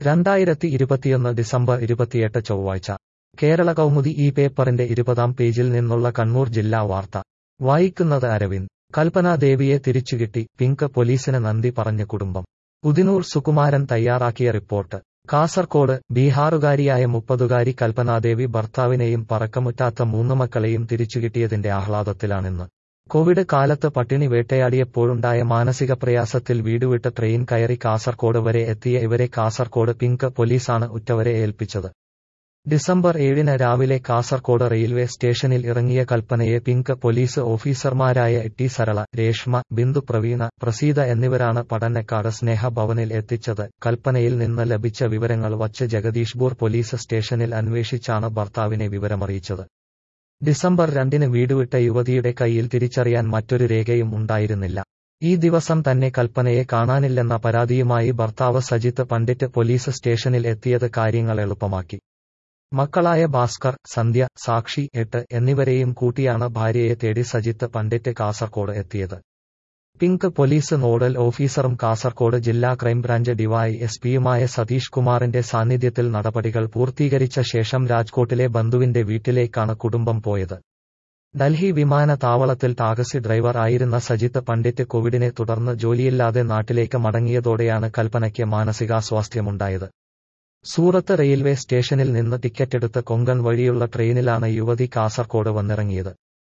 2021 December 28 ചൊവ്വാഴ്ച കേരള കൗമുദി ഈ പേപ്പറിന്റെ 20-ാം പേജിൽ നിന്നുള്ള കണ്ണൂർ ജില്ലാ വാർത്ത വായിക്കുന്നത് അരവിന്ദ്. കൽപ്പന ദേവിയെ തിരിച്ചുകിട്ടി, പിങ്ക് പോലീസിന് നന്ദി പറഞ്ഞ് കുടുംബം. ഉദിനൂർ സുകുമാരൻ തയ്യാറാക്കിയ റിപ്പോർട്ട്. കാസർകോട് ബീഹാറുകാരിയായ 30-കാരി കൽപ്പനാദേവി ഭർത്താവിനെയും പറക്കമുറ്റാത്ത 3 മക്കളെയും തിരിച്ചുകിട്ടിയതിന്റെ ആഹ്ലാദത്തിലാണിന്ന്. കോവിഡ് കാലത്ത് പട്ടിണി വേട്ടയാടിയപ്പോഴുണ്ടായ മാനസിക പ്രയാസത്തിൽ വീടുവിട്ട് ട്രെയിൻ കയറി കാസർകോട് വരെ എത്തിയ ഇവരെ കാസർകോട് പിങ്ക് പോലീസാണ് ഉറ്റവരെ ഏൽപ്പിച്ചത്. ഡിസംബർ 7 രാവിലെ കാസർകോട് റെയിൽവേ സ്റ്റേഷനിൽ ഇറങ്ങിയ കൽപ്പനയെ പിങ്ക് പോലീസ് ഓഫീസർമാരായ ടി സരള, രേഷ്മ, ബിന്ദു പ്രവീണ, പ്രസീത എന്നിവരാണ് പടന്നക്കാട് സ്നേഹ ഭവനിൽ എത്തിച്ചത്. കൽപ്പനയിൽ നിന്ന് ലഭിച്ച വിവരങ്ങൾ വച്ച് ജഗദീഷ്പൂർ പോലീസ് സ്റ്റേഷനിൽ അന്വേഷിച്ചാണ് ഭർത്താവിനെ വിവരമറിയിച്ചത്. ഡിസംബർ 2 വീടുവിട്ട യുവതിയുടെ കയ്യിൽ തിരിച്ചറിയാൻ മറ്റൊരു രേഖയും ഉണ്ടായിരുന്നില്ല. ഈ ദിവസം തന്നെ കൽപ്പനയെ കാണാനില്ലെന്ന പരാതിയുമായി ഭർത്താവ് സജിത്ത് പണ്ഡിറ്റ് പോലീസ് സ്റ്റേഷനിൽ എത്തിയത് കാര്യങ്ങൾ എളുപ്പമാക്കി. മക്കളായ ഭാസ്കർ, സന്ധ്യ, സാക്ഷി, 8 എന്നിവരെയും കൂട്ടിയാണ് ഭാര്യയെ തേടി സജിത്ത് പണ്ഡിറ്റ് കാസർകോട് എത്തിയത്. പിങ്ക് പോലീസ് നോഡൽ ഓഫീസറും കാസർകോട് ജില്ലാ ക്രൈംബ്രാഞ്ച് ഡിവൈഎസ്പിയുമായ സതീഷ് കുമാറിന്റെ സാന്നിധ്യത്തിൽ നടപടികൾ പൂർത്തീകരിച്ച ശേഷം രാജ്കോട്ടിലെ ബന്ധുവിന്റെ വീട്ടിലേക്കാണ് കുടുംബം പോയത്. ഡൽഹി വിമാനത്താവളത്തിൽ ടാക്സി ഡ്രൈവർ ആയിരുന്ന സജിത്ത് പണ്ഡിറ്റ് കോവിഡിനെ തുടർന്ന് ജോലിയില്ലാതെ നാട്ടിലേക്ക് മടങ്ങിയതോടെയാണ് കൽപ്പനയ്ക്ക് മാനസികാസ്വാസ്ഥ്യമുണ്ടായത്. സൂറത്ത് റെയിൽവേ സ്റ്റേഷനിൽ നിന്ന് ടിക്കറ്റെടുത്ത് കൊങ്കൺ വഴിയുള്ള ട്രെയിനിലാണ് യുവതി കാസർകോട് വന്നിറങ്ങിയത്.